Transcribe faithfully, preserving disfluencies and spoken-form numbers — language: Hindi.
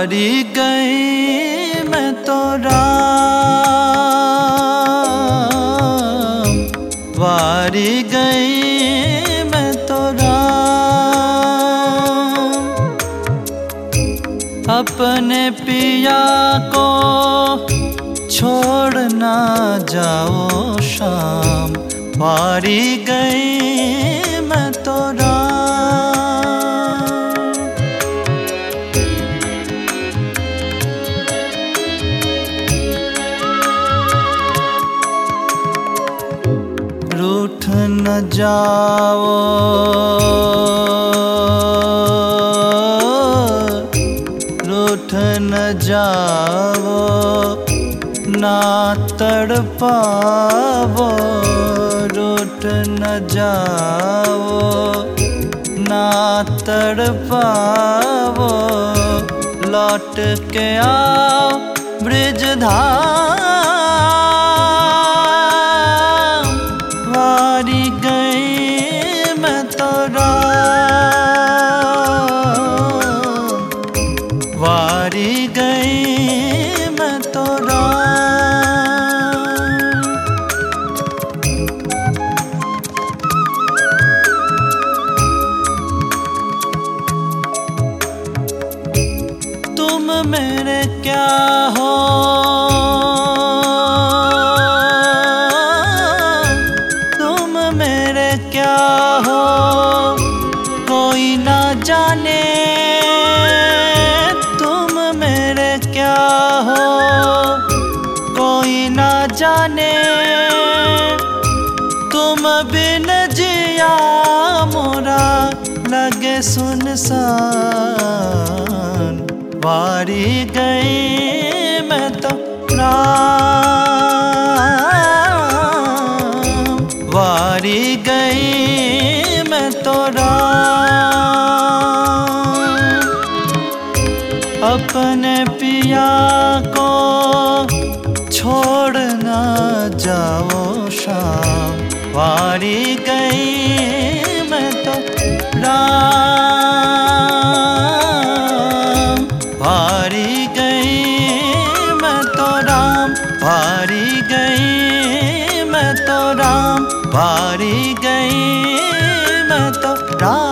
वारी गई मैं तो राम, वारी गई मैं तो राम। अपने पिया को छोड़ ना जाओ शाम, वारी गई मैं तो राम। रूठ न जाओ, रूठ न जाओ, ना तड़पाओ, रूठ न जाओ, ना तड़पाओ। लौट के आओ ब्रिजधाम, वारी गई मैं तो राम, वारी गई मैं तो राम। तुम मेरे क्या हो, तुम मेरे क्या हो, कोई ना जाने। तुम मेरे क्या हो, कोई ना जाने। तुम बिन जिया मोरा लगे सुनसान, वारी गई मैं तो राम, वारी गई मैं तो राम। अपने पिया को छोड़ ना जाओ शाम, वारी गई मैं तो राम, वारी गई मैं तो राम, वारी गई मैं तो राम, वारी गई मैं तो राम।